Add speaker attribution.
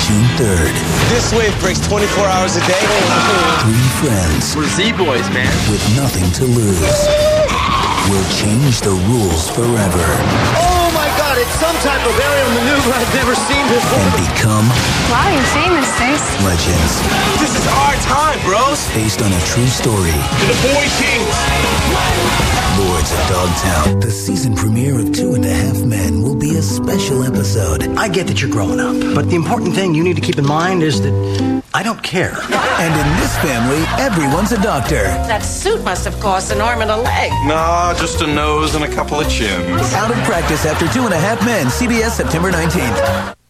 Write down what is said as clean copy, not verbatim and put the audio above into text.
Speaker 1: June 3rd.
Speaker 2: This wave breaks 24 hours a day.
Speaker 1: Three friends.
Speaker 3: We're Z-Boys, man.
Speaker 1: With nothing to lose. Will change the rules forever.
Speaker 4: Oh my God, it's some type of aerial maneuver I've never seen before.
Speaker 1: And become...
Speaker 5: Wow, you're famous, Stace.
Speaker 1: Legends.
Speaker 2: This is our time, bros.
Speaker 1: Based on a true story.
Speaker 2: To the Boy Kings.
Speaker 1: Lords of Dogtown. The season premiere of 2.5 Men will be a special episode.
Speaker 4: I get that you're growing up, but the important thing you need to keep in mind is that I don't care.
Speaker 1: And in this family, everyone's a doctor.
Speaker 6: That suit must have cost an arm and a leg.
Speaker 7: Nah, just a nose and a couple of chins.
Speaker 1: Out of practice after 2.5 Men, CBS September 19th.